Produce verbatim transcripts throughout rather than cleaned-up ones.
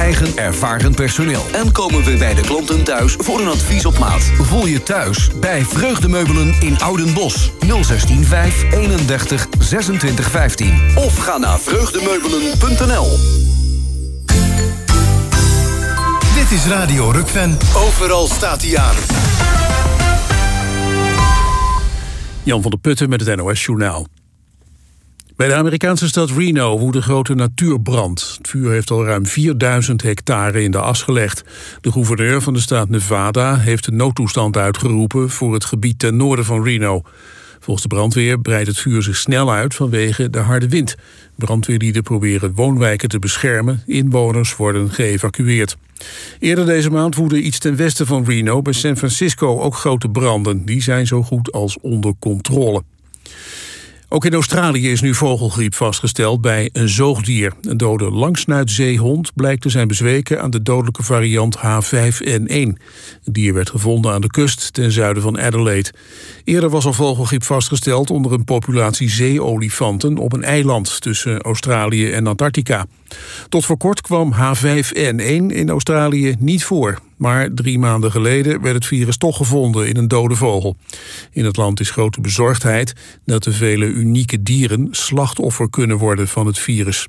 eigen ervaren personeel. En komen we bij de klanten thuis voor een advies op maat. Voel je thuis bij Vreugdemeubelen in Oudenbosch. nul zestien vijf eenendertig zesentwintig vijftien. Of ga naar vreugdemeubelen punt n l. Dit is Radio Rukven. Overal staat hij aan. Jan van der Putten met het N O S-journaal. Bij de Amerikaanse stad Reno woedt een grote natuurbrand. Het vuur heeft al ruim vierduizend hectare in de as gelegd. De gouverneur van de staat Nevada heeft een noodtoestand uitgeroepen voor het gebied ten noorden van Reno. Volgens de brandweer breidt het vuur zich snel uit vanwege de harde wind. Brandweerlieden proberen woonwijken te beschermen. Inwoners worden geëvacueerd. Eerder deze maand woedden iets ten westen van Reno bij San Francisco ook grote branden. Die zijn zo goed als onder controle. Ook in Australië is nu vogelgriep vastgesteld bij een zoogdier. Een dode langsnuitzeehond blijkt te zijn bezweken aan de dodelijke variant H vijf N één. Het dier werd gevonden aan de kust ten zuiden van Adelaide. Eerder was al vogelgriep vastgesteld onder een populatie zeeolifanten op een eiland tussen Australië en Antarctica. Tot voor kort kwam H vijf N één in Australië niet voor. Maar drie maanden geleden werd het virus toch gevonden in een dode vogel. In het land is grote bezorgdheid dat de vele unieke dieren slachtoffer kunnen worden van het virus.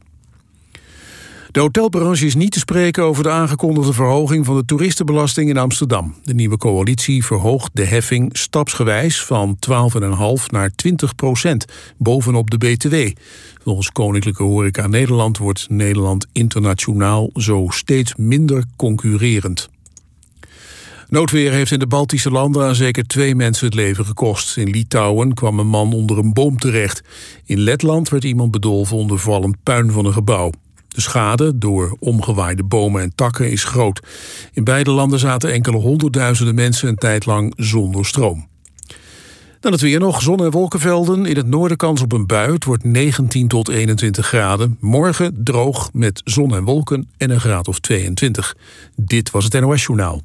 De hotelbranche is niet te spreken over de aangekondigde verhoging van de toeristenbelasting in Amsterdam. De nieuwe coalitie verhoogt de heffing stapsgewijs van twaalf komma vijf naar twintig procent, bovenop de B T W. Volgens Koninklijke Horeca Nederland wordt Nederland internationaal zo steeds minder concurrerend. Noodweer heeft in de Baltische landen aan zeker twee mensen het leven gekost. In Litouwen kwam een man onder een boom terecht. In Letland werd iemand bedolven onder vallend puin van een gebouw. De schade door omgewaaide bomen en takken is groot. In beide landen zaten enkele honderdduizenden mensen een tijd lang zonder stroom. Dan het weer nog, zon- en wolkenvelden. In het noorden kans op een bui. Het wordt negentien tot eenentwintig graden. Morgen droog met zon en wolken en een graad of tweeëntwintig. Dit was het N O S-journaal.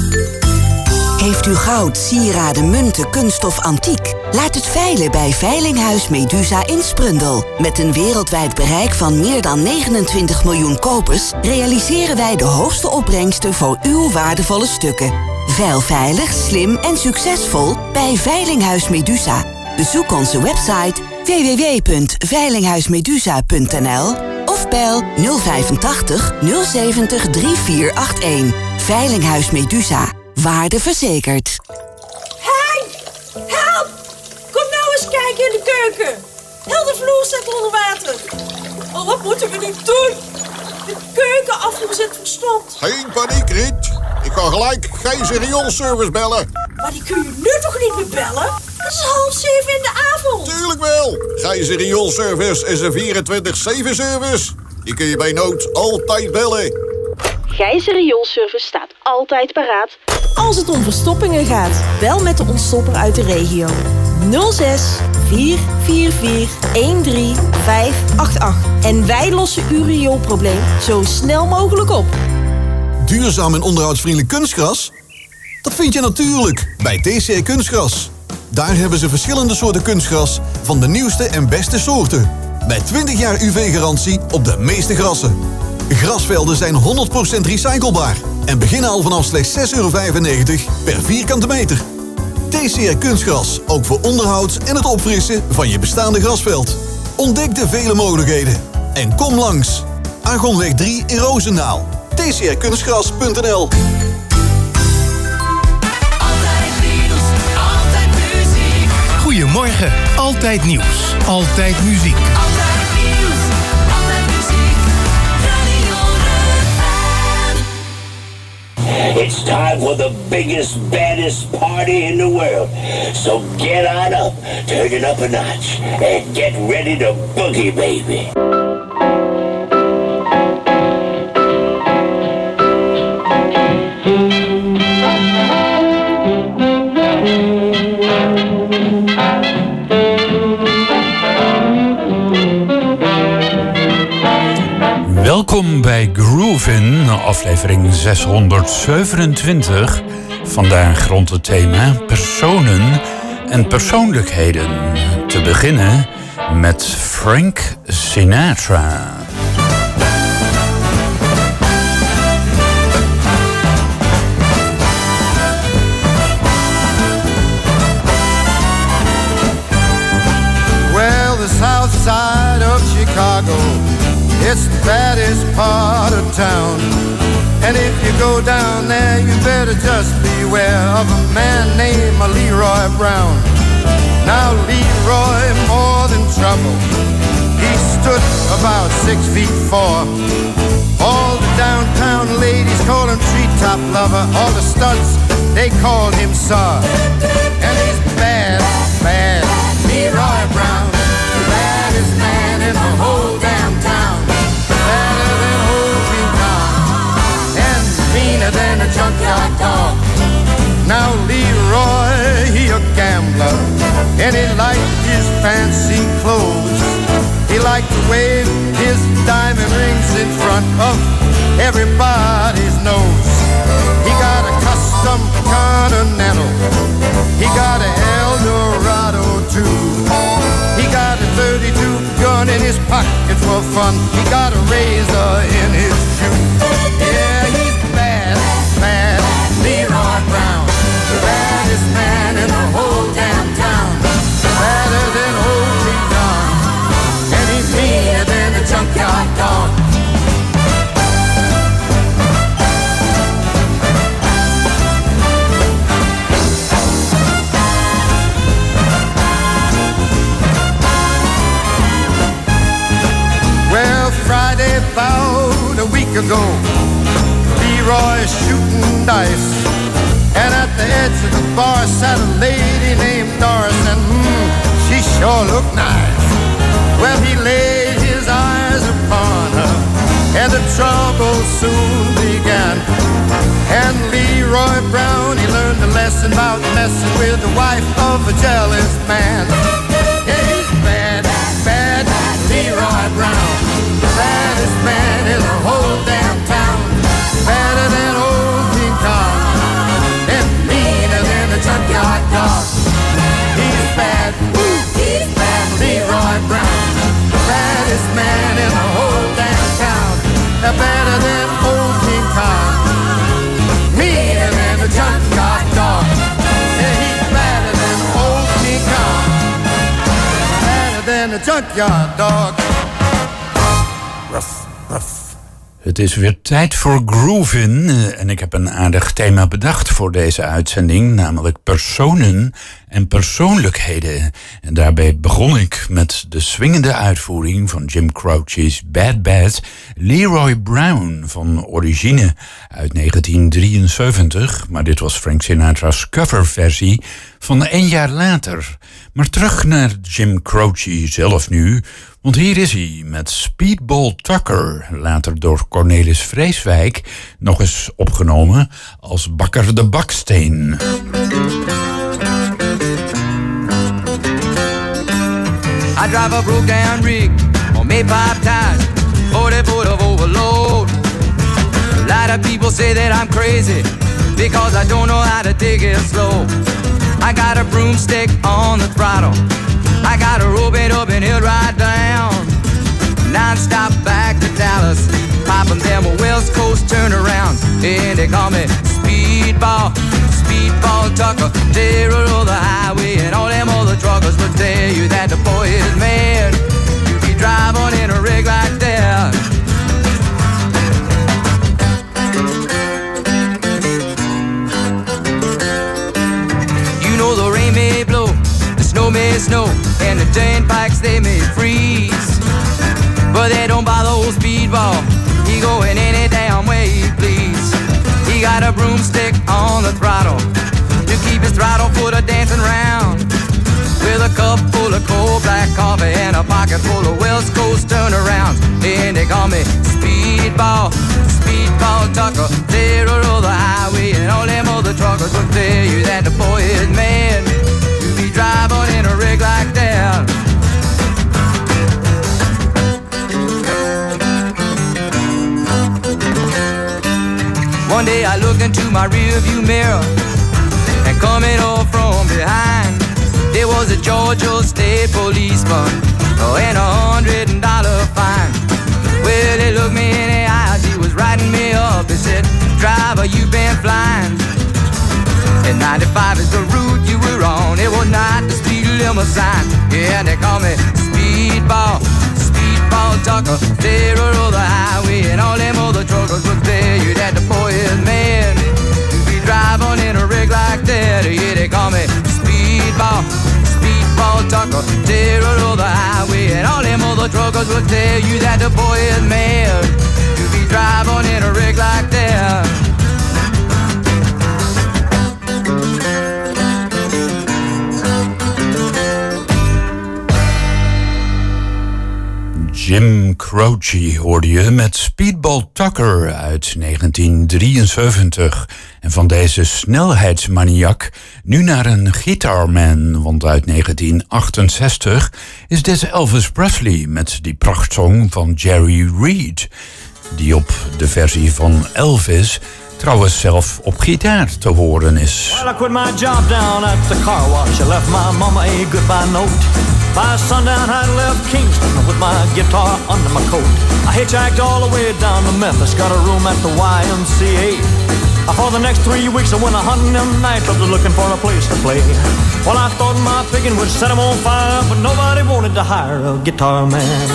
Heeft u goud, sieraden, munten, kunststof, antiek? Laat het veilen bij Veilinghuis Medusa in Sprundel. Met een wereldwijd bereik van meer dan negenentwintig miljoen kopers realiseren wij de hoogste opbrengsten voor uw waardevolle stukken. Veil veilig, slim en succesvol bij Veilinghuis Medusa. Bezoek onze website w w w punt veilinghuismedusa punt n l of bel nul vijfentachtig nul zeventig drie vier acht een. Veilinghuis Medusa. Waarde verzekerd. Hey! Help! Kom nou eens kijken in de keuken. Heel de vloer staat onder water. Oh, wat moeten we nu doen? De keuken afgezet verstomd. Geen paniek, Riet. Ik kan gelijk Gijzer rioolservice bellen. Maar die kun je nu toch niet meer bellen? Het is half zeven in de avond. Tuurlijk wel. Gijzer rioolservice is een vierentwintig zeven service. Die kun je bij nood altijd bellen. Gijzer rioolservice staat altijd paraat als het om verstoppingen gaat. Bel met de ontstopper uit de regio. nul zes vier vier vier een drie vijf acht acht. En wij lossen uw rioolprobleem zo snel mogelijk op. Duurzaam en onderhoudsvriendelijk kunstgras? Dat vind je natuurlijk bij T C R Kunstgras. Daar hebben ze verschillende soorten kunstgras van de nieuwste en beste soorten. Met twintig jaar U V-garantie op de meeste grassen. Grasvelden zijn honderd procent recyclebaar en beginnen al vanaf slechts zes euro vijfennegentig per vierkante meter. T C R Kunstgras, ook voor onderhoud en het opfrissen van je bestaande grasveld. Ontdek de vele mogelijkheden en kom langs. Argonweg drie in Roosendaal. t c r kunstgras punt n l. Goedemorgen, altijd nieuws, altijd muziek. Altijd nieuws, altijd muziek, Radio Rukven. It's time for the biggest, baddest party in the world. So get on up, turn it up a notch, and get ready to boogie, baby. Welkom bij Groovin, aflevering zeshonderdzevenentwintig. Vandaag rond het thema personen en persoonlijkheden. Te beginnen met Frank Sinatra. It's the baddest part of town. And if you go down there, you better just beware of a man named Leroy Brown. Now Leroy, more than trouble, he stood about six feet four. All the downtown ladies call him treetop lover. All the studs, they called him Sir. And he's bad, bad, Leroy Brown, the baddest man in the whole damn town. Badder than old King Kong, and meaner than a junkyard dog. Now Leroy, he a gambler, and he liked his fancy clothes. He liked to wave his diamond rings in front of everybody's nose. He got a custom Continental, he got a Eldorado too. He got a thirty-two gun in his pocket for fun. He got a razor in his shoe. Yeah, he's bad, bad, Leroy Brown, the baddest man in the whole damn town. Badder than old King Kong, and he's meaner than a junkyard dog. Well, Friday about a week ago, Leroy's shooting dice, and at the edge of the bar sat a lady named Doris, and mmm, she sure looked nice. Well, he laid his eyes upon her, and the trouble soon began. And Leroy Brown, he learned a lesson about messing with the wife of a jealous man. Yeah, he's bad, bad, Leroy Brown, the baddest man in the whole damn town. Badder than old King Kong, and meaner than a junkyard dog. He's bad, ooh, he's bad, Leroy Brown, the baddest man in the whole damn town. Better than old King Kong, meaner than a junkyard dog. Yeah, he's better than old King Kong, better than a junkyard dog. Ruff, ruff. Het is weer tijd voor Groovin en ik heb een aardig thema bedacht voor deze uitzending, namelijk personen en persoonlijkheden. En daarbij begon ik met de swingende uitvoering van Jim Croce's Bad Bad, Leroy Brown van origine uit negentien drieënzeventig, maar dit was Frank Sinatra's coverversie van een jaar later. Maar terug naar Jim Croce zelf nu, want hier is hij met Speedball Tucker, later door Cornelis Vreeswijk nog eens opgenomen als Bakker de Baksteen. I drive a broke down rig on Maypipe tires, forty foot of overload. A lot of people say that I'm crazy because I don't know how to take it slow. I got a broomstick on the throttle, I got a rope it up and he'll ride down, non-stop back to Dallas, popping them West Coast turnarounds, and they call me Speedball, Speedball Tucker, terror of the highway, and all them other truckers will tell you that the boy is mad. You be driving in a rig like that. You know the rain may blow, the snow may snow, and the turnpikes they may freeze, but they don't bother old Speedball. He going any damn way he please. He got a broomstick on the throttle to keep his throttle foot a dancing round, with a cup full of cold black coffee and a pocket full of West Coast turnarounds. And they call me Speedball, Speedball Tucker, terror of the highway, and all them other truckers will tell you that the boy is mad. You be driving in a rig like that. One day I looked into my rearview mirror, and coming up from behind, there was a Georgia State policeman, oh, and a hundred dollar fine. Well, he looked me in the eyes, he was writing me up. He said, "Driver, you've been flying, and ninety-five is the route you were on. It was not the speed limit sign." Yeah, and they call me Speedball, Speedball Speedball Tucker, terror of the highway, and all them other truckers will tell you that the boy is mad to be driving in a rig like that. Yeah, they call me Speedball, Speedball Tucker, terror of the highway, and all them other truckers will tell you that the boy is mad to be driving in a rig like that. Jim Croce hoorde je met Speedball Tucker uit negentien drieënzeventig. En van deze snelheidsmaniak nu naar een Guitarman, want uit negentien achtenzestig is dit Elvis Presley met die prachtsong van Jerry Reed, die op de versie van Elvis trouwens zelf op gitaar te horen is. Well, I quit my job down at the car wash. I left my mama a goodbye note. By sundown, I left Kingston with my guitar under my coat. I hitchhiked all the way down to Memphis, got a room at the Y M C A. For the next three weeks, I went a hunting them nightclubs looking for a place to play. Well, I thought my picking would set them on fire, but nobody wanted to hire a guitar man.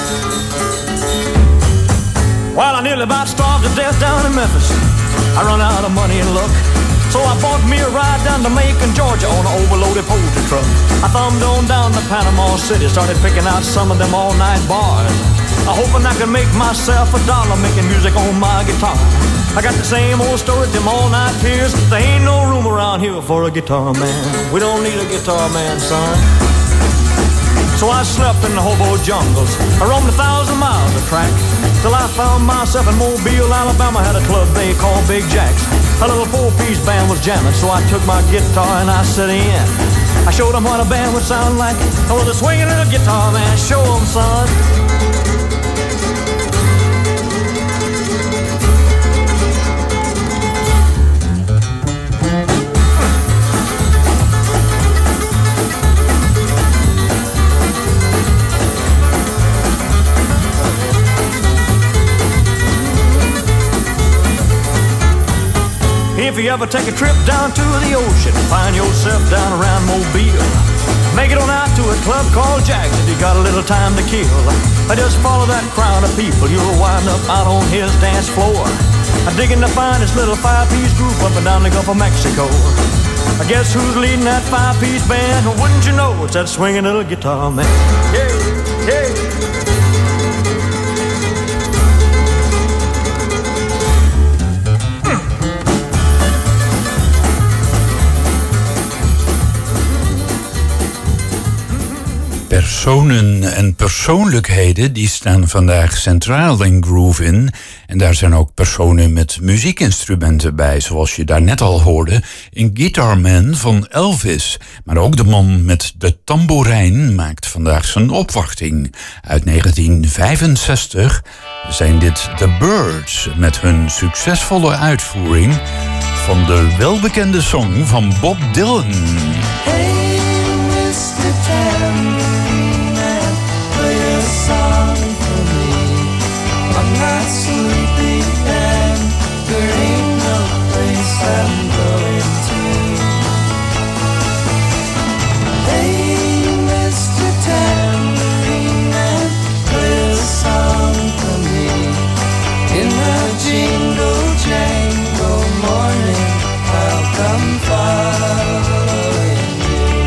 Well, I nearly about starved to death down in Memphis. I run out of money and luck, so I bought me a ride down to Macon, Georgia on an overloaded poultry truck. I thumbed on down to Panama City, started picking out some of them all-night bars, I hoping I could make myself a dollar making music on my guitar. I got the same old story, them all-night tears. There ain't no room around here for a guitar man. We don't need a guitar man, son. So I slept in the hobo jungles. I roamed a thousand miles of track till I found myself in Mobile, Alabama. Had a club they called Big Jack's. A little four-piece band was jamming, so I took my guitar and I set in. I showed them what a band would sound like. I was a swinging little guitar man. Show them, son. If you ever take a trip down to the ocean, find yourself down around Mobile, make it on out to a club called Jack's if you got a little time to kill. I just follow that crowd of people, you'll wind up out on his dance floor. I'm digging to find this little five-piece group up and down the Gulf of Mexico. I guess who's leading that five-piece band? Well, wouldn't you know it's that swinging little guitar man? Yeah, yeah. Personen en persoonlijkheden die staan vandaag centraal in Groovin. En daar zijn ook personen met muziekinstrumenten bij, zoals je daar net al hoorde in Guitarman van Elvis. Maar ook de man met de tamboerijn maakt vandaag zijn opwachting. Uit negentien vijfenzestig zijn dit The Byrds met hun succesvolle uitvoering van de welbekende song van Bob Dylan. Hey, mister Tambourine Man, play a song for me. I'm not sleepy and there ain't no place I'm going to. Hey, mister Tambourine Man, play a song for me. In the jingle jangle morning, I'll come following you.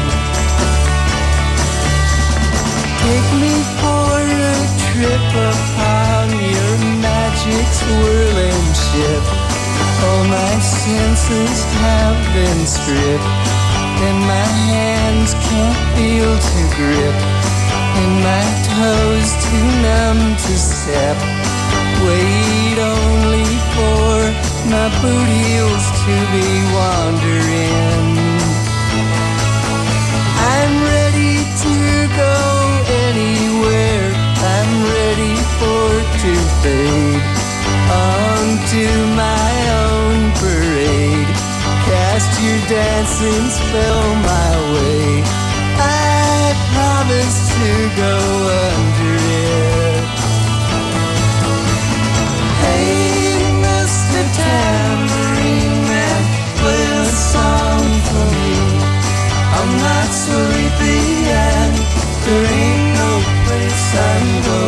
Take me for a trip upon your magic swirling ship. All my senses have been stripped, and my hands can't feel to grip, and my toes too numb to step. Wait only for my boot heels to be wandering. I'm ready to go anywhere. I'm ready for to fade onto my own parade. Cast your dancing spell my way. I promise to go under it. Hey, mister Tambourine Man, play a song for me. I'm not sleepy and there ain't no place I'm going.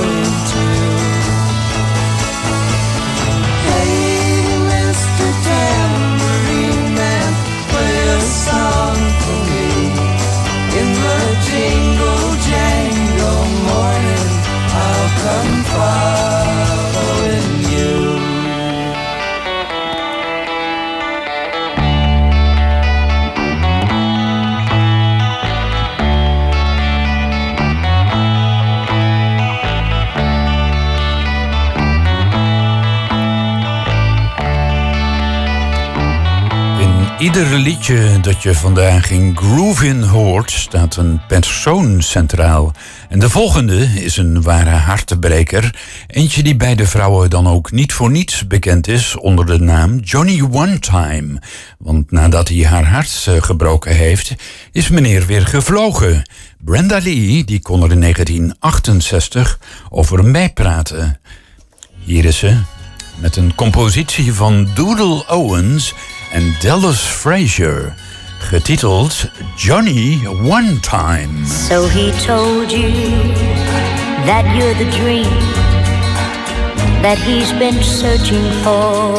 ieder liedje dat je vandaag in Groovin hoort, staat een persoon centraal. En de volgende is een ware hartebreker. Eentje die bij de vrouwen dan ook niet voor niets bekend is onder de naam Johnny One Time. Want nadat hij haar hart gebroken heeft, is meneer weer gevlogen. Brenda Lee die kon er in negentien achtenzestig over hem bijpraten. Hier is ze met een compositie van Doodle Owens en Dallas Frazier, getiteld Johnny One Time. So he told you that you're the dream that he's been searching for,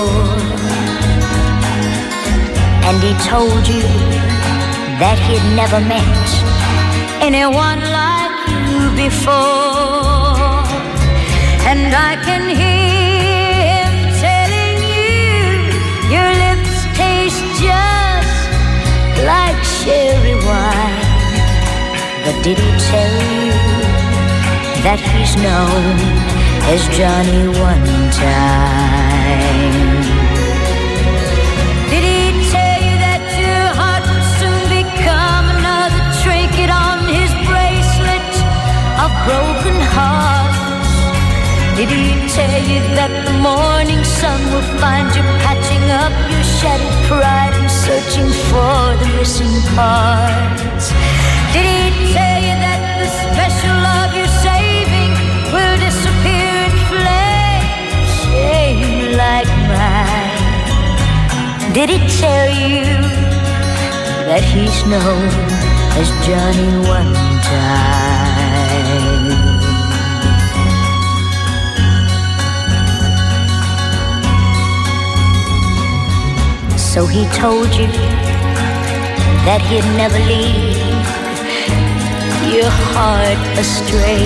and he told you that he'd never met anyone like you before, and I can hear him telling you your lips taste just like cherry wine. But did he tell you that he's known as Johnny One Time? Did he tell you that your heart would soon become another trinket on his bracelet of broken hearts? Did he tell you that the morning sun will find you patching up your shattered pride and searching for the missing parts? Did he tell you that the special love you're saving will disappear in flames, shame like mine? Did he tell you that he's known as Johnny One Time? So he told you that he'd never leave your heart astray,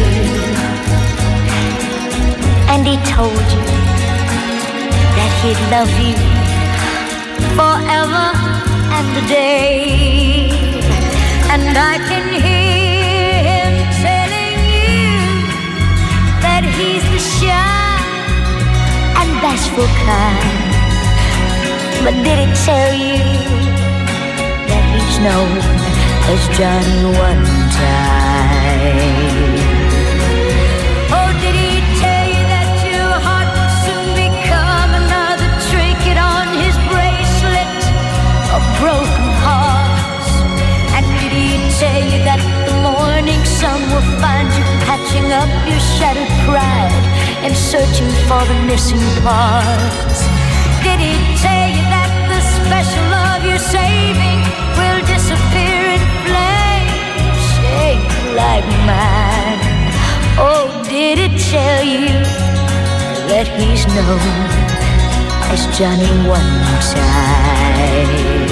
and he told you that he'd love you forever and a day, and I can hear him telling you that he's the shy and bashful kind. But did he tell you that he's known as Johnny One Time? Oh, did he tell you that your heart will soon become another trinket on his bracelet of broken hearts? And did he tell you that the morning sun will find you patching up your shattered pride and searching for the missing parts? Did he tell you that the special love you're saving will disappear in flames, shaped like mine? Oh, did it tell you that he's known as Johnny One Time?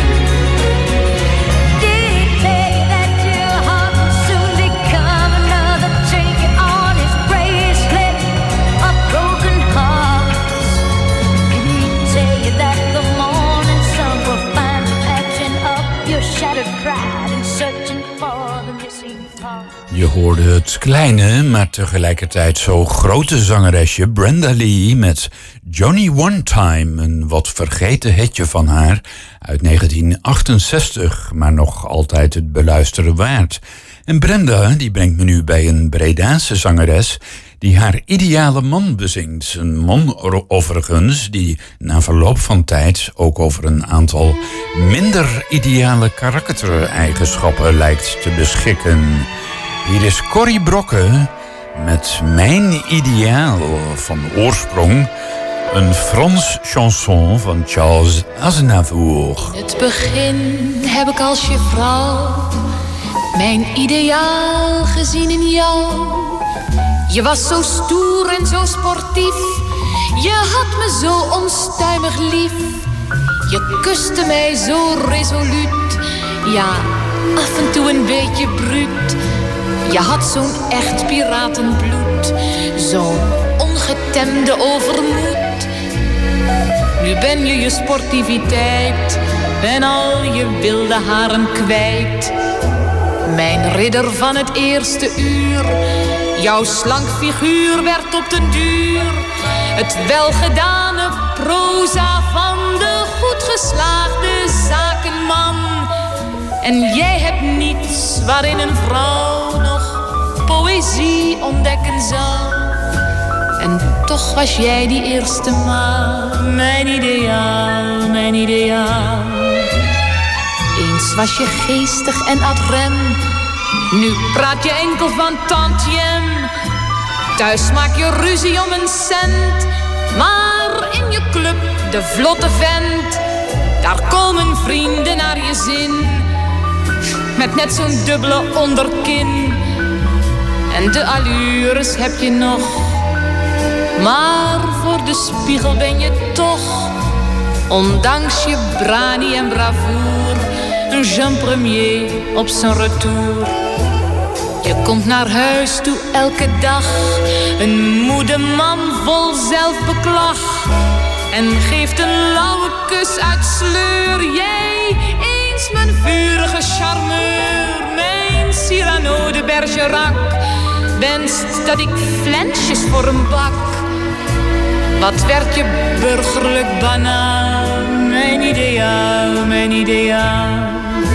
Did he tell you that your heart will soon become another trinket on his bracelet of broken hearts? Did he tell you that the morning sun will find you patching up your shattered pride and searching for the missing part? Je hoorde het kleine, maar tegelijkertijd zo grote zangeresje Brenda Lee met Johnny One Time, een wat vergeten hitje van haar uit negentien achtenzestig, maar nog altijd het beluisteren waard. En Brenda die brengt me nu bij een Bredaanse zangeres die haar ideale man bezingt. Een man overigens die na verloop van tijd ook over een aantal minder ideale karaktereigenschappen lijkt te beschikken. Hier is Corrie Brokke met Mijn Ideaal, van oorsprong een Frans chanson van Charles Aznavour. Het begin heb ik als je vrouw mijn ideaal gezien in jou. Je was zo stoer en zo sportief, je had me zo onstuimig lief. Je kuste mij zo resoluut, ja, af en toe een beetje bruut. Je had zo'n echt piratenbloed, zo'n ongetemde overmoed. Nu ben je je sportiviteit en al je wilde haren kwijt. Mijn ridder van het eerste uur, jouw slank figuur werd op den duur het welgedane proza van de goed geslaagde zaken En jij hebt niets waarin een vrouw nog poëzie ontdekken zou. En toch was jij die eerste maal mijn ideaal, mijn ideaal. Eens was je geestig en ad rem. Nu praat je enkel van tantiem. Thuis maak je ruzie om een cent. Maar in je club, de vlotte vent, daar komen vrienden naar je zin. Met net zo'n dubbele onderkin. En de allures heb je nog. Maar voor de spiegel ben je toch, ondanks je brani en bravoure, een Jean Premier op zijn retour. Je komt naar huis toe elke dag, een moede man vol zelfbeklag. En geeft een lauwe kus uit sleur. Jij, eens mijn vurige charmeur, mijn Cyrano de Bergerac, wenst dat ik flensjes voor hem bak. Wat werd je burgerlijk banaal, mijn ideaal, mijn ideaal.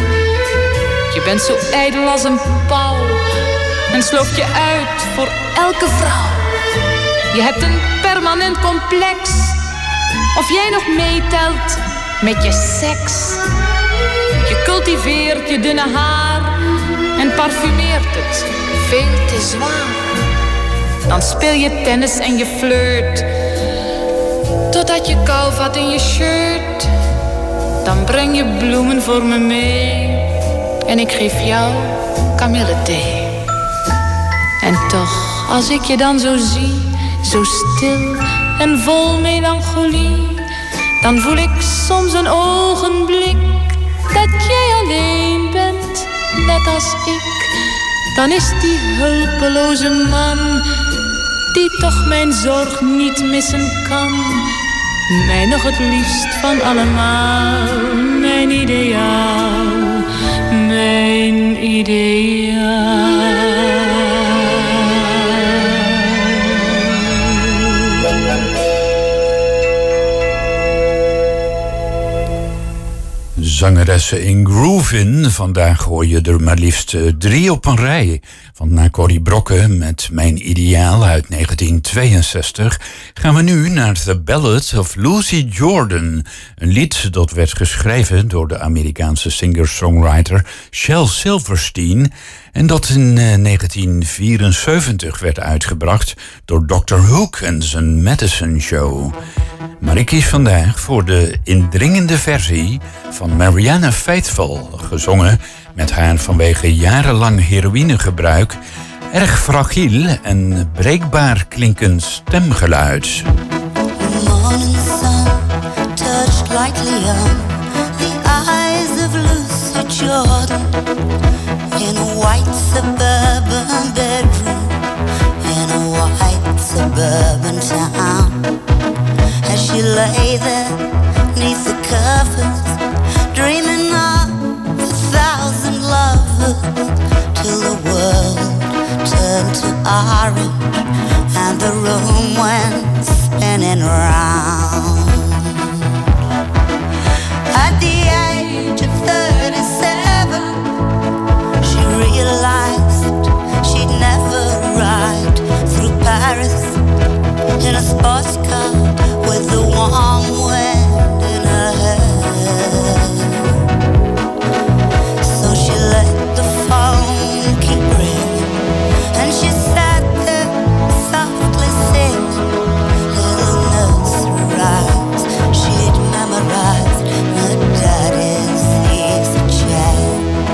Je bent zo ijdel als een pauw en sloopt je uit voor elke vrouw. Je hebt een permanent complex, of jij nog meetelt met je seks. Je cultiveert je dunne haar en parfumeert het veel te zwaar. Dan speel je tennis en je flirt, totdat je kou vat in je shirt. Dan breng je bloemen voor me mee en ik geef jou kamillethee. En toch, als ik je dan zo zie, zo stil en vol melancholie, dan voel ik soms een ogenblik dat jij alleen bent, net als ik. Dan is die hulpeloze man, die toch mijn zorg niet missen kan, mij nog het liefst van allemaal, mijn ideaal, mijn ideaal. Zangeressen in Groovin. Vandaag hoor je er maar liefst drie op een rij. Van na Corrie Brokke met Mijn Ideaal uit negentien tweeënzestig... gaan we nu naar The Ballad of Lucy Jordan. Een lied dat werd geschreven door de Amerikaanse singer-songwriter Shel Silverstein en dat in negentien vierenzeventig werd uitgebracht door doctor Hook en zijn Medicine Show. Maar ik kies vandaag voor de indringende versie van Marianne Faithfull, gezongen met haar vanwege jarenlang heroïnegebruik erg fragiel en breekbaar klinkend stemgeluid. Morning sun touched lightly on the eyes of Lucy Jordan in a white suburban bedroom in a white suburban town. As she lay there neath the covers, dreaming of a thousand lovers, till the world turned to orange and the room went spinning round. At the age of thirty-seven, she realized she'd never ride through Paris in a sports car with the warm wind in her hair. So she let the phone keep ringing, and she sat there softly singing little nursery rhymes she'd memorized in her daddy's easy chair.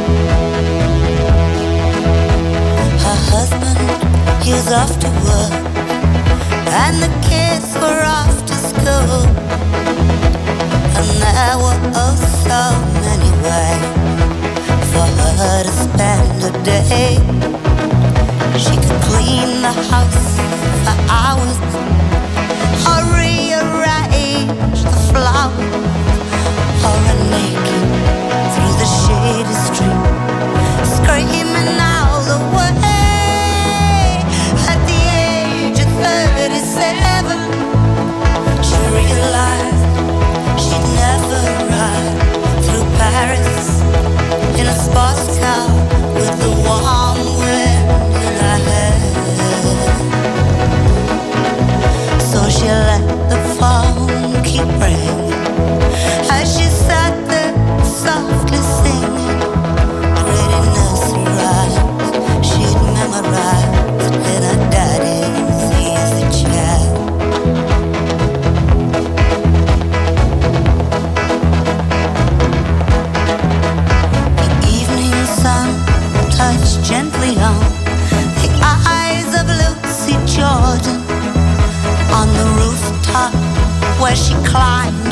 Her husband, he was off to work, and the kids were off to school, and there were oh so many ways for her to spend a day. She could clean the house for hours, or rearrange the flowers, or run naked through the shady street, screaming all the way. At the age of thirty-seven, she realized she'd never ride through Paris in a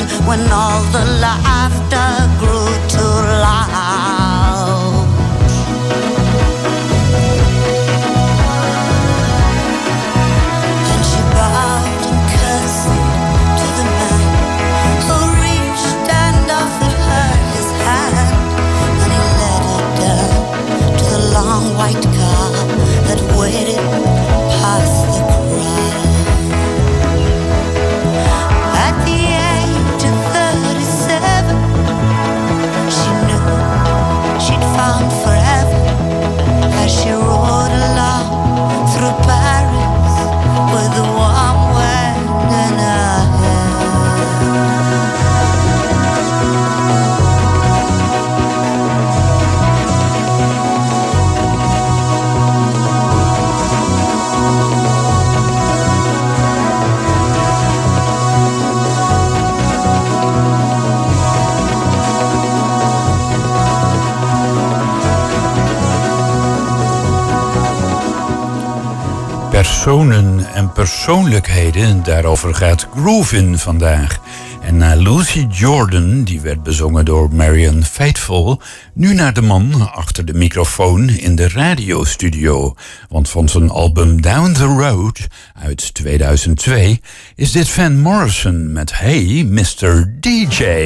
when all the laughter grew too loud. And she bowed and cursed to the man who reached and offered her his hand, and he led her down to the long white car that waited past the crowd. At the age of thirty-seven, she knew she'd found forever as she rode along through Paris with the warm wind in her hair. Personen en persoonlijkheden, daarover gaat Groovin vandaag. En na Lucy Jordan, die werd bezongen door Marianne Faithfull, nu naar de man achter de microfoon in de radiostudio. Want van zijn album Down the Road uit tweeduizend twee is dit Van Morrison met Hey mister D J.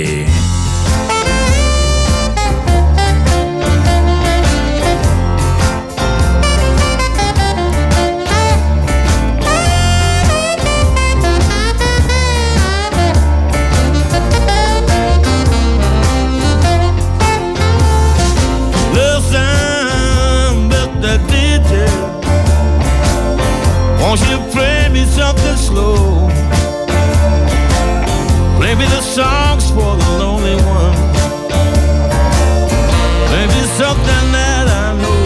Won't you play me something slow? Play me the songs for the lonely one. Play me something that I know.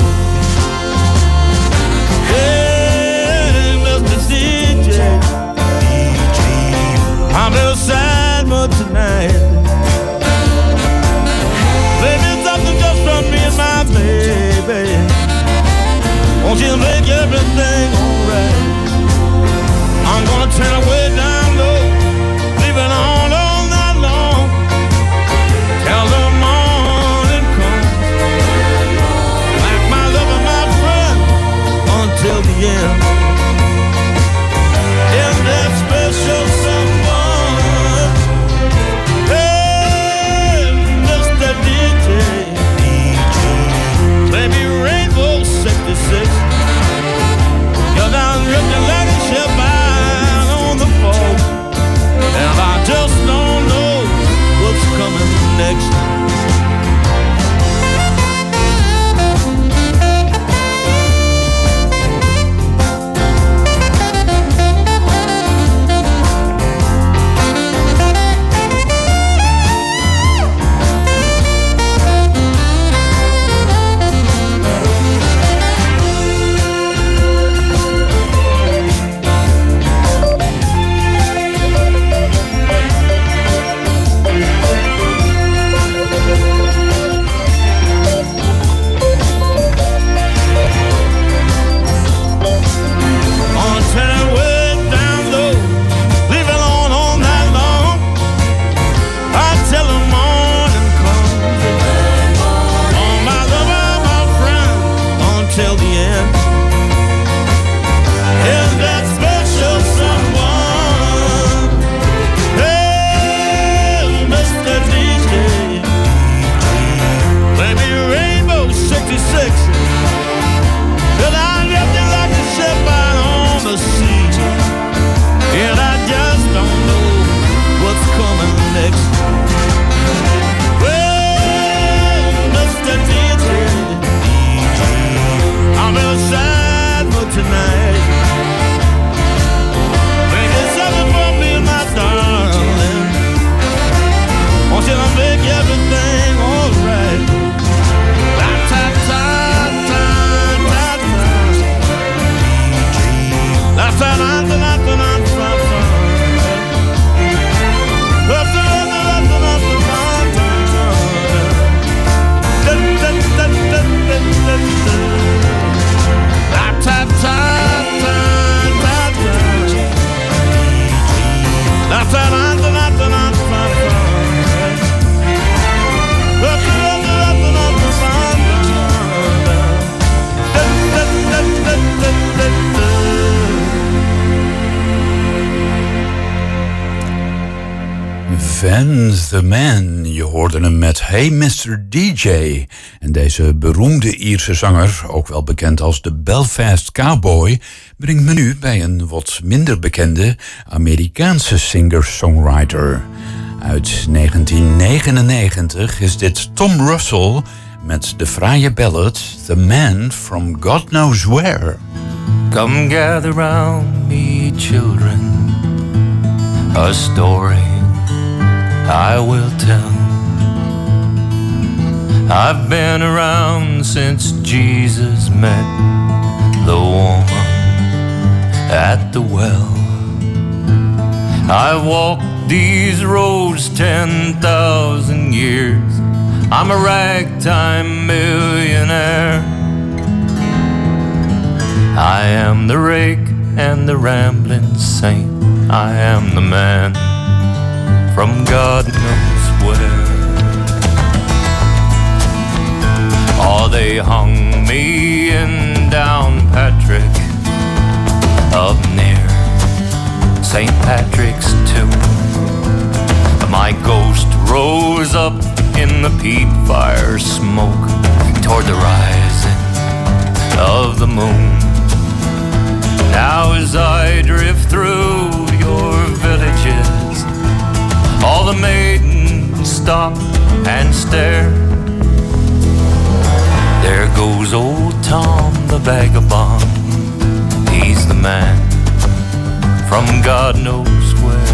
Hey, mister D J, D J, I'm a little sad mood tonight. Play me something just from me and my baby. Won't you make everything alright? I'm gonna turn away down low, leave it on all night long, till the morning comes. en The Man. Je hoorde hem met Hey mister D J. En deze beroemde Ierse zanger, ook wel bekend als de Belfast Cowboy, brengt me nu bij een wat minder bekende Amerikaanse singer-songwriter. Uit negentien negenennegentig is dit Tom Russell met de fraaie ballad The Man from God Knows Where. Come gather round me, children, a story I will tell. I've been around since Jesus met the woman at the well. I've walked these roads ten thousand years. I'm a ragtime millionaire. I am the rake and the rambling saint. I am the man from God knows where. Oh, they hung me in Downpatrick up near Saint Patrick's tomb. My ghost rose up in the peat fire smoke toward the rising of the moon. Now as I drift through your villages, all the maidens stop and stare. There goes old Tom the vagabond. He's the man from God knows where.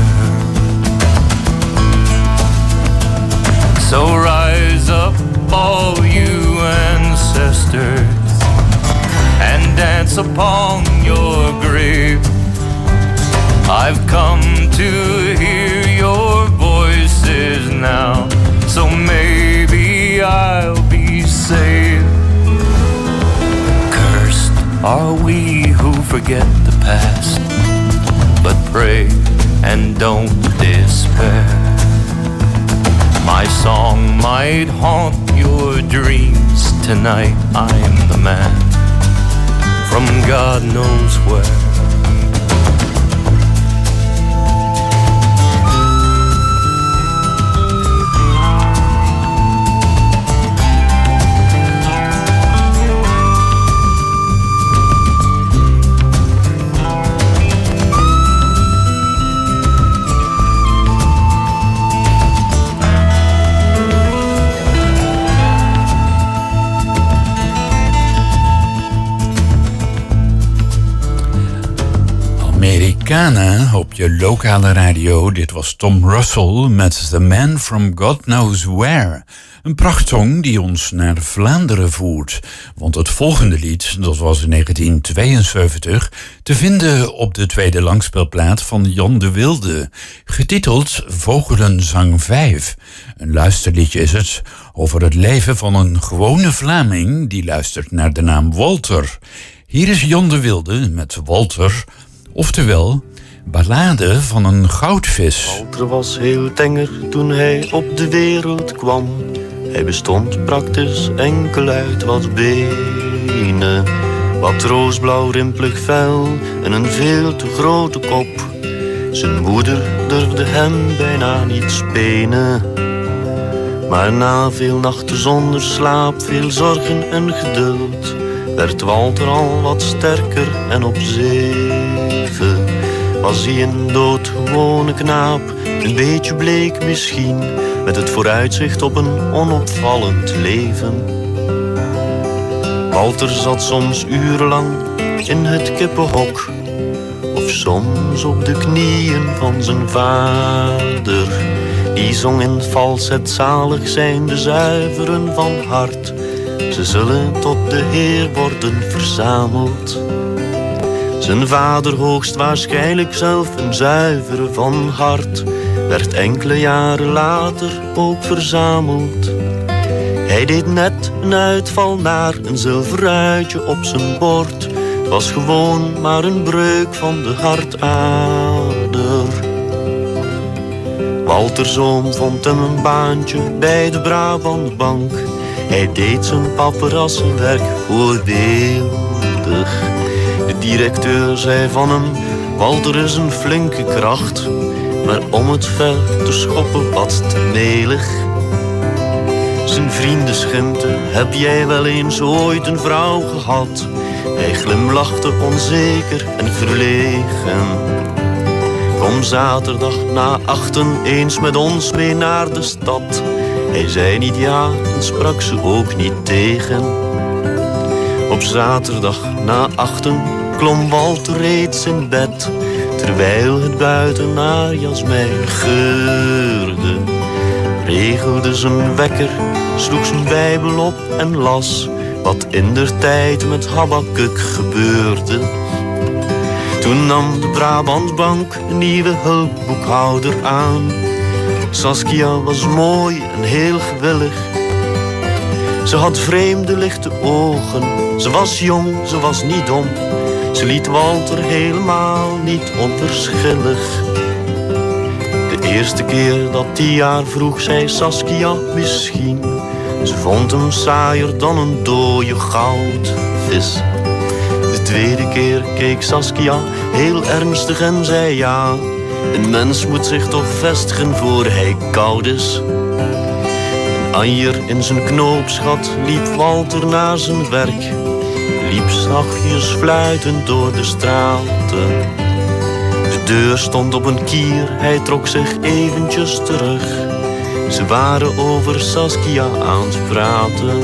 So rise up, all you ancestors, and dance upon your grave. I've come to hear your voices now, so maybe I'll be saved. Cursed are we who forget the past, but pray and don't despair. My song might haunt your dreams tonight. I am the man from God knows where. Americana op je lokale radio. Dit was Tom Russell met The Man from God Knows Where. Een prachtsong die ons naar Vlaanderen voert. Want het volgende lied, dat was in negentien tweeënzeventig... te vinden op de tweede langspeelplaat van Jan de Wilde. Getiteld Vogelenzang vijf. Een luisterliedje is het over het leven van een gewone Vlaming die luistert naar de naam Walter. Hier is Jan de Wilde met Walter, oftewel Ballade van een goudvis. Walter was heel tenger toen hij op de wereld kwam. Hij bestond praktisch enkel uit wat benen, wat roosblauw rimpelig vel en een veel te grote kop. Zijn moeder durfde hem bijna niet spenen. Maar na veel nachten zonder slaap, veel zorgen en geduld, werd Walter al wat sterker en op zeven was hij een doodgewone knaap, een beetje bleek misschien, met het vooruitzicht op een onopvallend leven. Walter zat soms urenlang in het kippenhok, of soms op de knieën van zijn vader. Die zong in falset zalig zijn de zuiveren van hart. Ze zullen tot de Heer worden verzameld. Zijn vader, hoogstwaarschijnlijk zelf een zuivere van hart, werd enkele jaren later ook verzameld. Hij deed net een uitval naar een zilveruitje op zijn bord. Het was gewoon maar een breuk van de hartader. Walter's zoon vond hem een baantje bij de Brabantbank. Hij deed zijn paparassenwerk voorbeeldig. De directeur zei van hem: Walter is een flinke kracht. maar om het ver te schoppen wat te melig. Zijn vrienden schimpten, heb jij wel eens ooit een vrouw gehad? Hij glimlachte onzeker en verlegen. Kom zaterdag na achten eens met ons mee naar de stad. Hij zei niet ja en sprak ze ook niet tegen. Op zaterdag na achten klom Walter reeds in bed, terwijl het buiten naar jasmijn geurde. Regelde zijn wekker, sloeg zijn bijbel op en las wat indertijd met Habakuk gebeurde. Toen nam de Brabantbank een nieuwe hulpboekhouder aan. Saskia was mooi en heel gewillig. Ze had vreemde lichte ogen. Ze was jong, ze was niet dom. Ze liet Walter helemaal niet onverschillig. De eerste keer dat die jaar vroeg, zei Saskia misschien. Ze vond hem saaier dan een dode goudvis. De tweede keer keek Saskia heel ernstig en zei ja. Een mens moet zich toch vestigen voor hij koud is. Een anjer in zijn knoopsgat liep Walter naar zijn werk. Liep zachtjes fluitend door de straten. De deur stond op een kier, hij trok zich eventjes terug. Ze waren over Saskia aan het praten.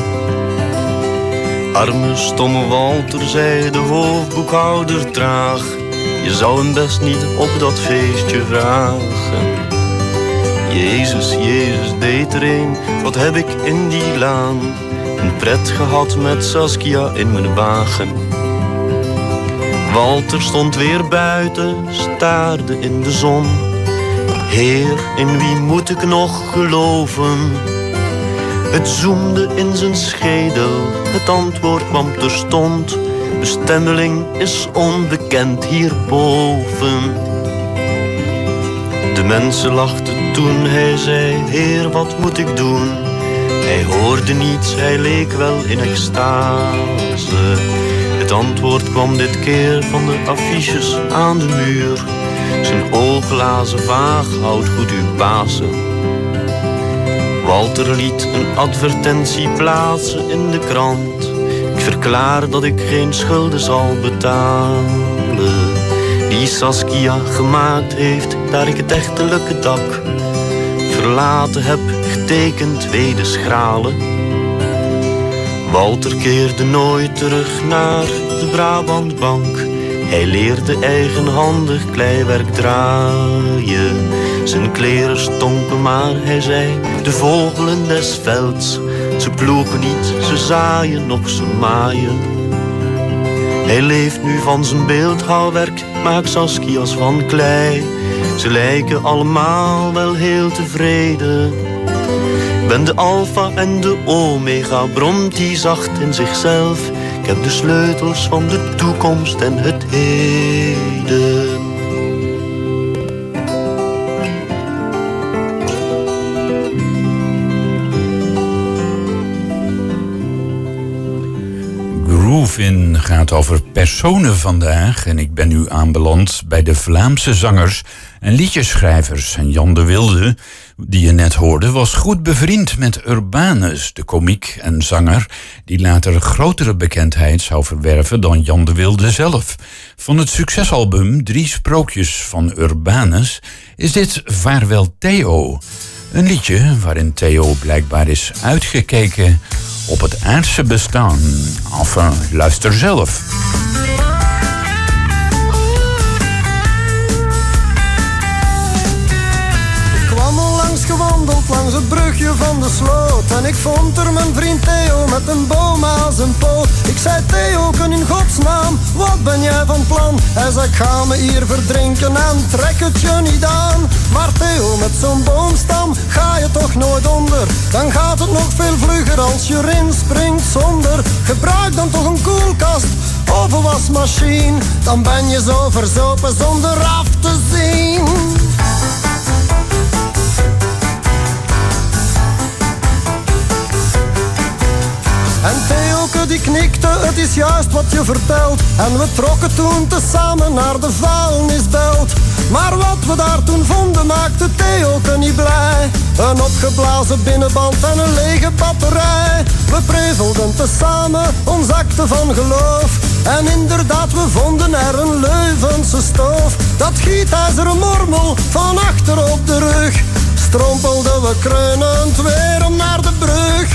Arme stomme Walter, zei de hoofdboekhouder traag. Je zou hem best niet op dat feestje vragen. Jezus, Jezus, deed er een, wat heb ik in die laan. Een pret gehad met Saskia in mijn wagen. Walter stond weer buiten, staarde in de zon. Heer, in wie moet ik nog geloven? Het zoemde in zijn schedel, het antwoord kwam terstond. Bestemmeling is onbekend hierboven. De mensen lachten toen hij zei, Heer, wat moet ik doen? Hij hoorde niets, hij leek wel in extase. Het antwoord kwam dit keer van de affiches aan de muur. Zijn oogglazen vaag, houdt goed uw Pasen. Walter liet een advertentie plaatsen in de krant. Ik verklaar dat ik geen schulden zal betalen. Die Saskia gemaakt heeft, daar ik het echtelijke dak verlaten heb, getekend wedeschralen. Walter keerde nooit terug naar de Brabantbank. Hij leerde eigenhandig kleiwerk draaien. Zijn kleren stonken, maar hij zei, de vogelen des velds. Ze ploegen niet, ze zaaien, nog ze maaien. Hij leeft nu van zijn beeldhouwwerk, maakt Saskia's van klei. Ze lijken allemaal wel heel tevreden. Ik ben de alfa en de omega, bromt hij zacht in zichzelf. Ik heb de sleutels van de toekomst en het heden. Groove-in gaat over personen vandaag en ik ben nu aanbeland bij de Vlaamse zangers en liedjeschrijvers. En Jan de Wilde, die je net hoorde, was goed bevriend met Urbanus, de komiek en zanger, die later grotere bekendheid zou verwerven dan Jan de Wilde zelf. Van het succesalbum Drie Sprookjes van Urbanus is dit Vaarwel Theo. Een liedje waarin Theo blijkbaar is uitgekeken op het aardse bestaan. Enfin, luister zelf. Ik kwam onlangs gewandeld langs het brugje van de sloot. En ik vond er mijn vriend Theo met een boom aan zijn poot. Ik zei, Theo, kun in godsnaam, wat ben jij van plan? Hij zei, ik ga me hier verdrinken en trek het je niet aan. Maar Theo, met zo'n boomstam ga je toch nooit onder. Dan gaat het nog veel vlugger als je erin springt zonder. Gebruik dan toch een koelkast of een wasmachine. Dan ben je zo verzopen zonder af te zien. En Theoke die knikte, het is juist wat je vertelt. En we trokken toen tezamen naar de vuilnisbelt. Maar wat we daar toen vonden maakte Theoke niet blij. Een opgeblazen binnenband en een lege batterij. We prevelden tezamen ons akte van geloof. En inderdaad, we vonden er een Leuvense stoof. Dat gietijzeren mormel van achter op de rug. Strompelden we kreunend weer om naar de brug.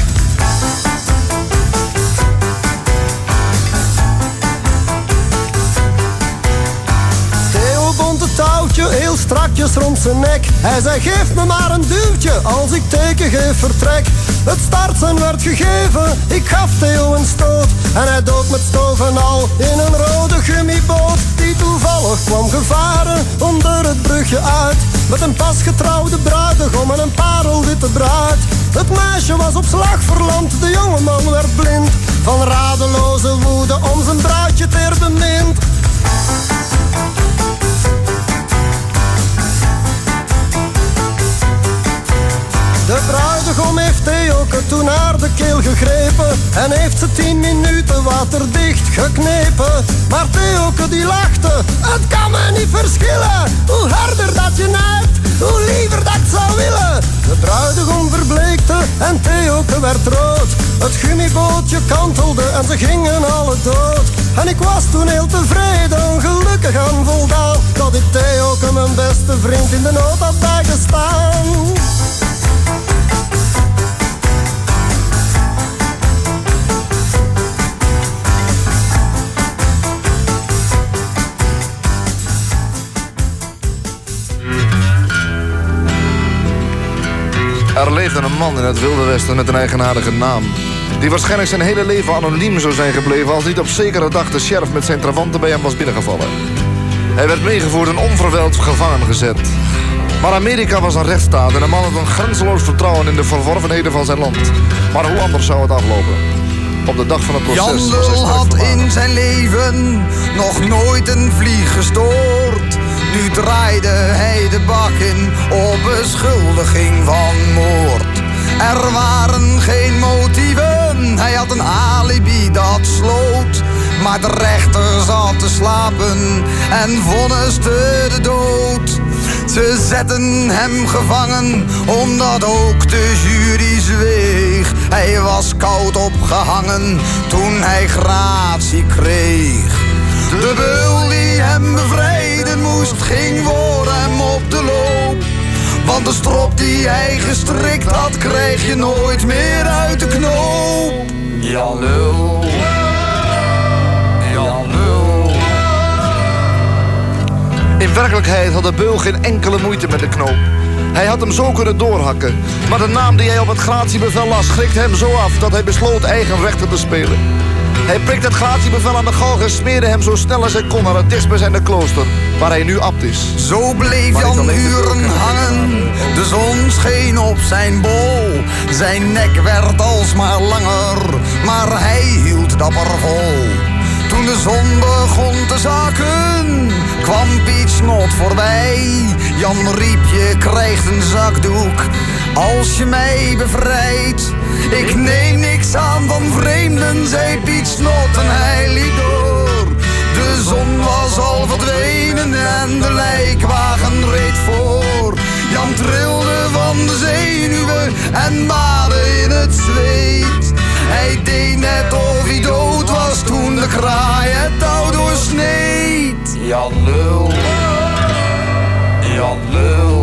Theo bond het touwtje heel strakjes rond zijn nek. Hij zei, geef me maar een duwtje als ik teken geef vertrek. Het startsein werd gegeven, ik gaf Theo een stoot. En hij dook met stof en al in een rode gummiboot. Die toevallig kwam gevaren onder het brugje uit. Met een pas getrouwde bruidegom en een parelwitte bruid. Het meisje was op slag verlamd, de jongeman werd blind. Van radeloze woede om zijn bruidje teer bemind. De bruidegom heeft Theoke toen naar de keel gegrepen en heeft ze tien minuten waterdicht geknepen. Maar Theoke die lachte, het kan me niet verschillen. Hoe harder dat je nijpt, hoe liever dat ik zou willen. De bruidegom verbleekte en Theoke werd rood. Het gummibootje kantelde en ze gingen alle dood. En ik was toen heel tevreden, gelukkig en voldaan, dat ik Theoke mijn beste vriend in de nood had bijgestaan. Er leefde een man in het Wilde Westen met een eigenaardige naam, die waarschijnlijk zijn hele leven anoniem zou zijn gebleven als niet op zekere dag de sheriff met zijn trawanten bij hem was binnengevallen. Hij werd meegevoerd en onverwijld gevangen gezet. Maar Amerika was een rechtsstaat en de man had een grenzeloos vertrouwen in de verworvenheden van zijn land. Maar hoe anders zou het aflopen? Op de dag van het proces Jan was hij Lul sterk had verbaasd. in zijn leven nog nooit een vlieg gestoord. Nu draaide hij de bak in op beschuldiging van moord. Er waren geen motieven, hij had een alibi dat sloot. Maar de rechter zat te slapen en vonnisde de dood. Ze zetten hem gevangen, omdat ook de jury zweeg. Hij was koud opgehangen toen hij gratie kreeg. De beul die hem bevrijden moest, ging voor hem op de loop. Want de strop die hij gestrikt had, kreeg je nooit meer uit de knoop. Jan Lul, Jan Lul. In werkelijkheid had de beul geen enkele moeite met de knoop. Hij had hem zo kunnen doorhakken. Maar de naam die hij op het gratiebevel las schrikte hem zo af dat hij besloot eigen rechten te spelen. Hij prikte het gratiebevel aan de galg en smeerde hem zo snel als hij kon naar het dichtstbijzijnde klooster, waar hij nu abt is. Zo bleef Jan uren hangen, de zon scheen op zijn bol. Zijn nek werd alsmaar langer, maar hij hield dapper vol. Toen de zon begon te zakken, kwam Piet Snot voorbij. Jan riep, je krijgt een zakdoek als je mij bevrijdt. Ik neem niks aan van vreemden, zei Piet Snot en hij liep door. De zon was al verdwenen en de lijkwagen reed voor. Jan trilde van de zenuwen en baadde in het zweet. Hij deed net of hij dood was toen de kraai het touw doorsneed. Jan Lul, Jan Lul.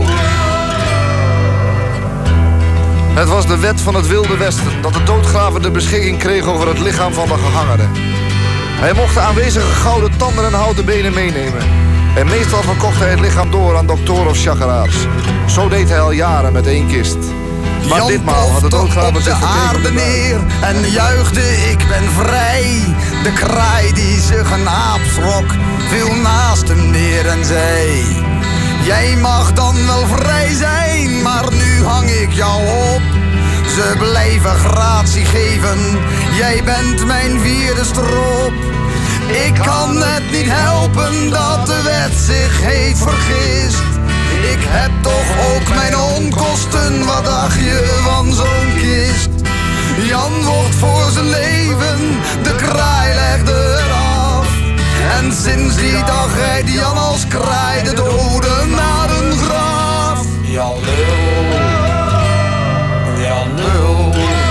Het was de wet van het Wilde Westen dat de doodgraver de beschikking kreeg over het lichaam van de gehangene. Hij mocht de aanwezige gouden tanden en houten benen meenemen. En meestal verkocht hij het lichaam door aan doktoren of chageraars. Zo deed hij al jaren met één kist. Maar Jan ditmaal had de doodgraver op de zich verkeken aarde op de neer en juichte, ik ben vrij. De kraai die zich een aap schrok, viel naast hem neer en zei: jij mag dan wel vrij zijn, maar nu hang ik jou op. Ze blijven gratie geven, jij bent mijn vierde strop. Ik kan het niet helpen dat de wet zich heeft vergist. Ik heb toch ook mijn onkosten, wat dacht je van zo'n kist? Jan wordt voor zijn leven, de kraai legde eraf. En sinds die dag rijdt Jan als kraai de doden naar een graf. Jan Lul, Jan Lul.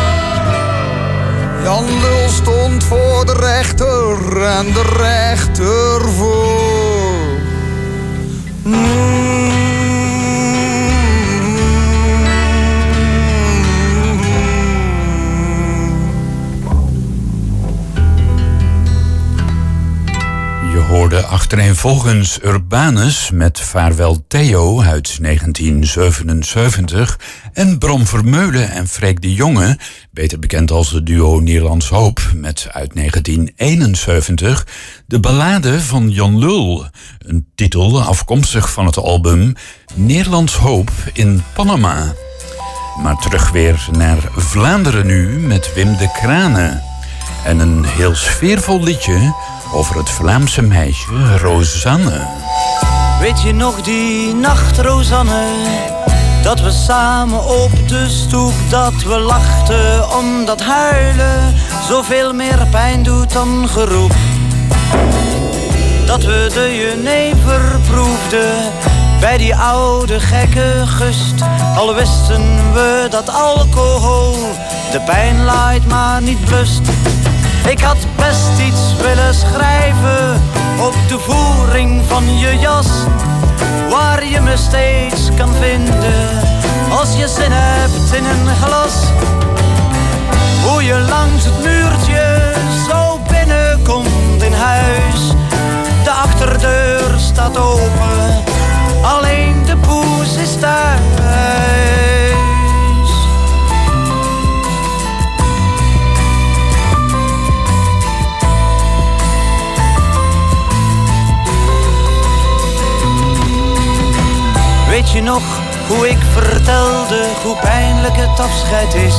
Jan Lul stond voor de rechter en de rechter voor. Mm. Je hoorde achtereenvolgens Urbanus met Vaarwel Theo uit negentien zevenenzeventig... en Bram Vermeulen en Freek de Jonge, beter bekend als de duo Nederlands Hoop, met uit negentien eenenzeventig de ballade van Jan Lul. Een titel afkomstig van het album Nederlands Hoop in Panama. Maar terug weer naar Vlaanderen nu met Wim de Kranen. En een heel sfeervol liedje over het Vlaamse meisje Rosanne. Weet je nog die nacht, Rosanne? Dat we samen op de stoep, dat we lachten omdat huilen zoveel meer pijn doet dan geroep. Dat we de jenever proefden bij die oude gekke gust. Al wisten we dat alcohol de pijn laait maar niet blust. Ik had best iets willen schrijven op de voering van je jas, waar je me steeds kan vinden als je zin hebt in een glas. Hoe je langs het muurtje zo binnenkomt in huis. De achterdeur staat open, alleen de poes is thuis. Weet je nog hoe ik vertelde hoe pijnlijk het afscheid is?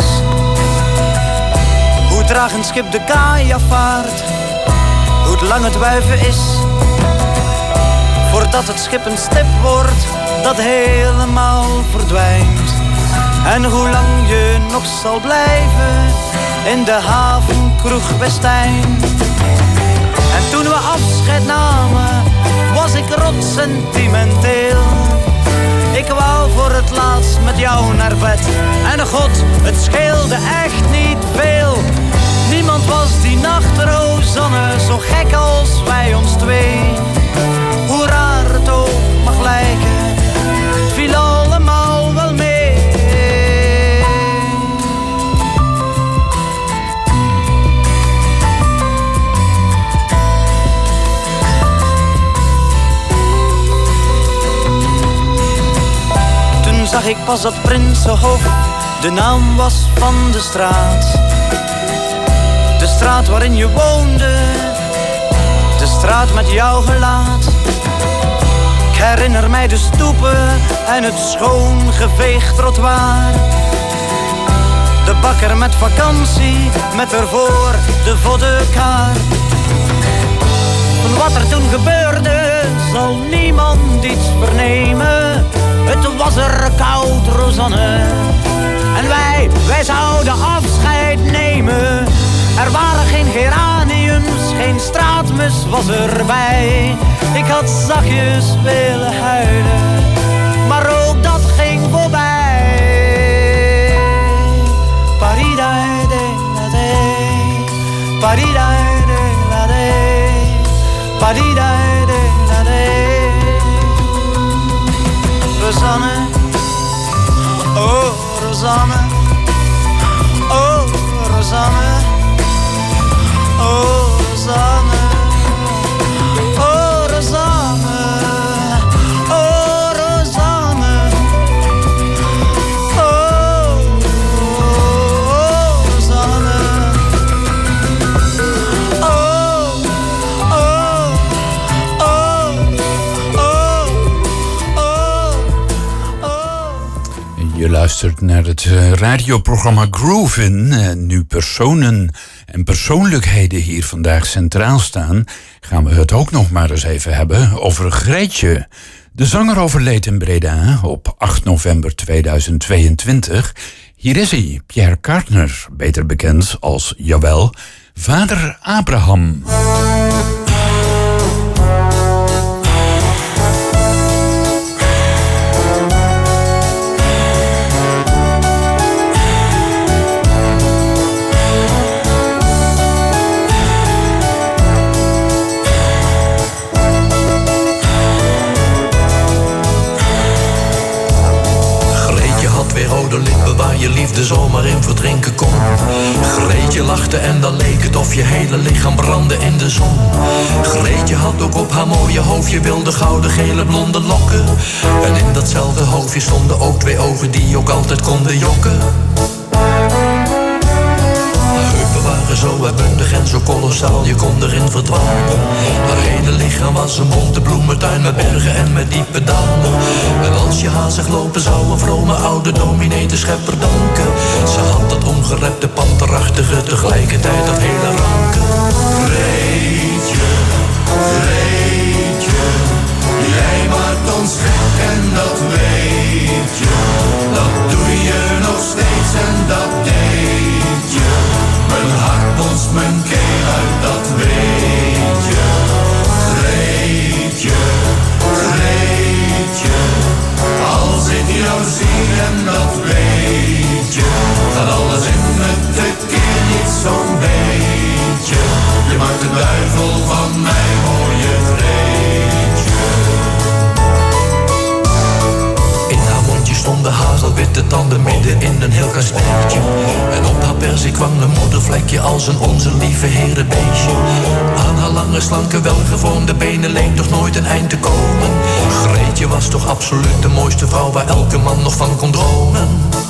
Hoe traag een schip de kaai afvaart, hoe lang het wuiven is, voordat het schip een stip wordt dat helemaal verdwijnt. En hoe lang je nog zal blijven in de havenkroeg Westijn. En toen we afscheid namen was ik rot sentimenteel. Ik wou voor het laatst met jou naar bed. En god, het scheelde echt niet veel. Niemand was die nacht, Rosanne, zo gek als wij ons twee. Hoe raar het ook mag lijken, het viel allemaal wel mee. Toen zag ik pas dat Prinsenhof de naam was van de straat. De straat waarin je woonde, de straat met jouw gelaat. Ik herinner mij de stoepen en het schoon geveegd trottoir. De bakker met vakantie, met ervoor de voddenkaart. Van wat er toen gebeurde, zal niemand iets vernemen. Het was er koud, Rosanne, en wij, wij zouden afscheid nemen. Er waren geen geraniums, geen straatmus was erbij. Ik had zachtjes willen huilen, maar ook dat ging voorbij. Paridai-de-la-de, paridai-de-la-de, paridai-de-la-de. Rosanne, oh Rosanne, oh Rosanne. Oh Rosanne, oh Rosanne, oh Rosanne, oh, oh Rosanne, oh, oh, oh, oh, oh. Je luistert naar het radioprogramma Groovin. Nu personen en persoonlijkheden hier vandaag centraal staan, gaan we het ook nog maar eens even hebben over Greetje. De zanger overleed in Breda op acht november tweeduizend tweeëntwintig. Hier is hij, Pierre Kartner, beter bekend als, jawel, Vader Abraham. zomaar in verdrinken kon. Greetje lachte en dan leek het of je hele lichaam brandde in de zon. Greetje had ook op haar mooie hoofdje wilde gouden gele blonde lokken. En in datzelfde hoofdje stonden ook twee ogen die ook altijd konden jokken. Waren zo uitbundig en zo kolossaal, je kon erin verdwalen. Haar hele lichaam was een bonte bloementuin met bergen en met diepe dalen. En als je haar zag lopen zou een vrome oude dominee de schepper danken. Ze had dat ongerepte panterachtige, tegelijkertijd dat hele ranke. Greetje, Greetje, jij maakt ons gek en dat weet je. Dat doe je nog steeds en dat deed je. Mijn hart bonst mijn keel uit, dat weet je. Greetje, Greetje, als ik jou zie en dat weet je, gaat alles in me tekeer, niet zo'n beetje. Je maakt de duivel van mij, mooie Greetje. In haar mondje stonden hazelwitte tanden midden in een heel klein sterretje. En op haar persie kwam een moddervlekje als een onze lieve herenbeestje. Aan haar lange, slanke, welgevormde benen leek toch nooit een eind te komen. Greetje was toch absoluut de mooiste vrouw waar elke man nog van kon dromen.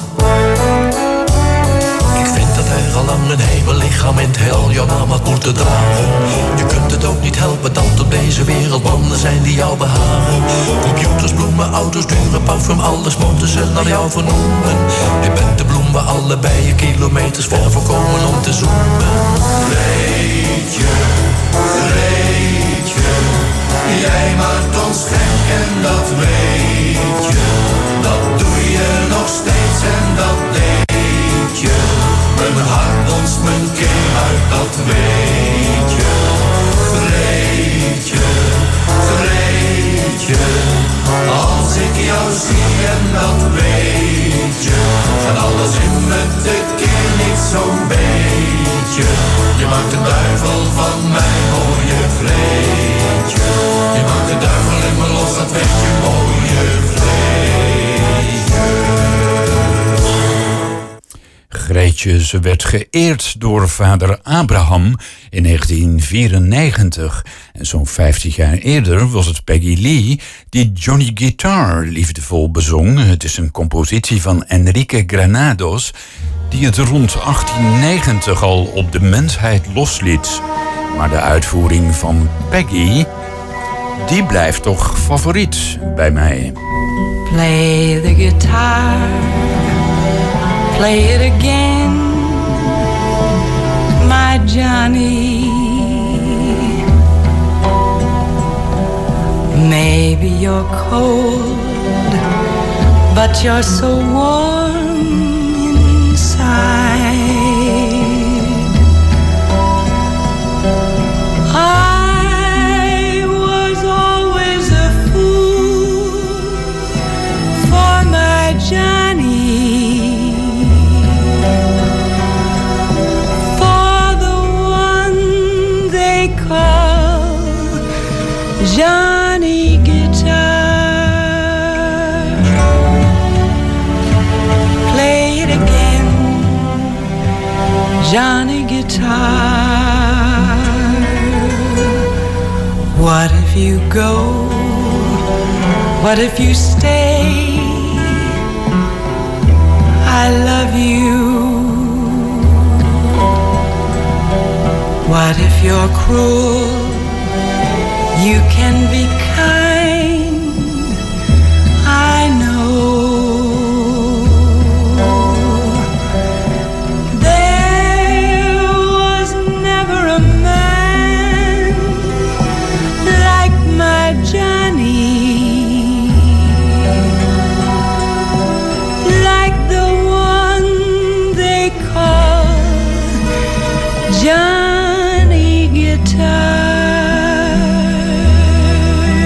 Ik vind dat hij al lang een hemellichaam in het heel jouw naam had moeten dragen. Je kunt het ook niet helpen dat op deze wereld mannen zijn die jou behagen. Computers, bloemen, auto's, dure parfum, alles moeten ze naar jou vernoemen. Je bent de bloem waar allebei je kilometers ver voorkomen om te zoemen. Greetje, Greetje, jij maakt ons gek en dat weet je. Dat doe je nog steeds en dat deed je. Mijn hart bonst mijn keel uit, dat weet je. Greetje, Greetje, als ik jou zie en dat weet je, gaat alles in me tekeer, niet zo'n beetje. Je maakt de duivel van mij, mooie Greetje. Je maakt de duivel in me los, dat weet je, mooie Greetje. Greetje, ze werd geëerd door vader Abraham in negentien vierennegentig. En zo'n vijftig jaar eerder was het Peggy Lee die Johnny Guitar liefdevol bezong. Het is een compositie van Enrique Granados die het rond achttien negentig al op de mensheid losliet. Maar de uitvoering van Peggy, die blijft toch favoriet bij mij. Play the guitar, play it again, my Johnny. Maybe you're cold, but you're so warm inside. I was always a fool for my Johnny, for the one they call Johnny Guitar. Play it again, Johnny Guitar. What if you go? What if you stay? I love you. What if you're cruel? You can be kind, I know. There was never a man like my Johnny, like the one they call Johnny Guitar.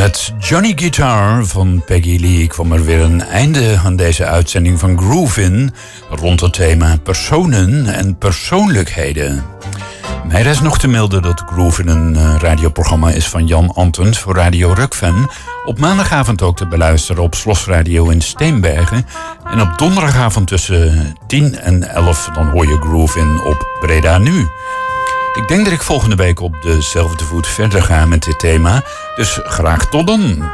Met Johnny Guitar van Peggy Lee kwam er weer een einde aan deze uitzending van Groovin rond het thema personen en persoonlijkheden. Mij rest nog te melden dat Groovin een radioprogramma is van Jan Antens voor Radio Rukven. Op maandagavond ook te beluisteren op Slosradio in Steenbergen. En op donderdagavond tussen tien en elf dan hoor je Groovin op Breda Nu. Ik denk dat ik volgende week op dezelfde voet verder ga met dit thema. Dus graag tot dan.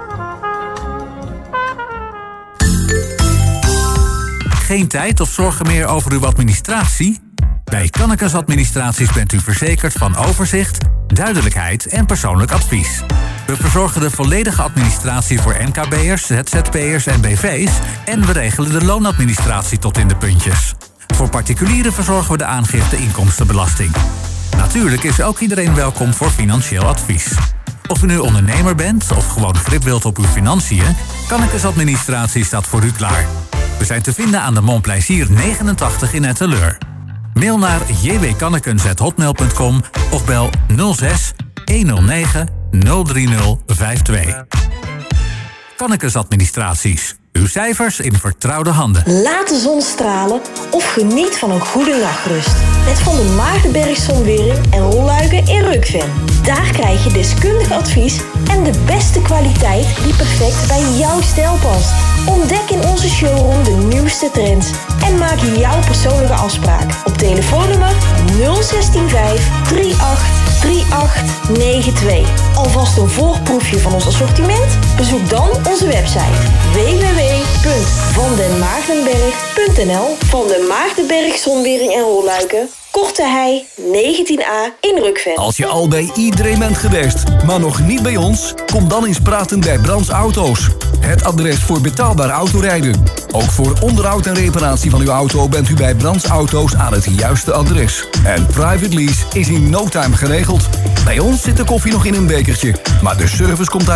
Geen tijd of zorgen meer over uw administratie? Bij Kannekes Administraties bent u verzekerd van overzicht, duidelijkheid en persoonlijk advies. We verzorgen de volledige administratie voor M K B'ers, Z Z P'ers en B V's... en we regelen de loonadministratie tot in de puntjes. Voor particulieren verzorgen we de aangifte inkomstenbelasting. Natuurlijk is ook iedereen welkom voor financieel advies. Of u nu ondernemer bent of gewoon grip wilt op uw financiën, Kannekes Administratie staat voor u klaar. We zijn te vinden aan de Montplaisir negenentachtig in Etteleur. Mail naar j w kannekens apenstaartje hotmail punt com of bel nul zes honderdnegen nul drie nul vijf twee. Kannekes Administraties. Uw cijfers in vertrouwde handen. Laat de zon stralen of geniet van een goede nachtrust. Met Van der Maagdenberg Zonwering en rolluiken in Rukven. Daar krijg je deskundig advies en de beste kwaliteit die perfect bij jouw stijl past. Ontdek in onze showroom de nieuwste trends en maak jouw persoonlijke afspraak op telefoonnummer nul een zes vijf drie acht drie acht negen twee. Alvast een voorproefje van ons assortiment? Bezoek dan onze website w w w punt van den maagdenberg punt n l. Van den Maagdenberg Zonwering en Rolluiken, Korte Hei negentien A in Rukven. Als je al bij iedereen bent geweest, maar nog niet bij ons, kom dan eens praten bij Brands Auto's. Het adres voor betaalbaar autorijden. Ook voor onderhoud en reparatie van uw auto bent u bij Brands Auto's aan het juiste adres. En private lease is in no time geregeld. Bij ons zit de koffie nog in een bekertje, maar de service komt uit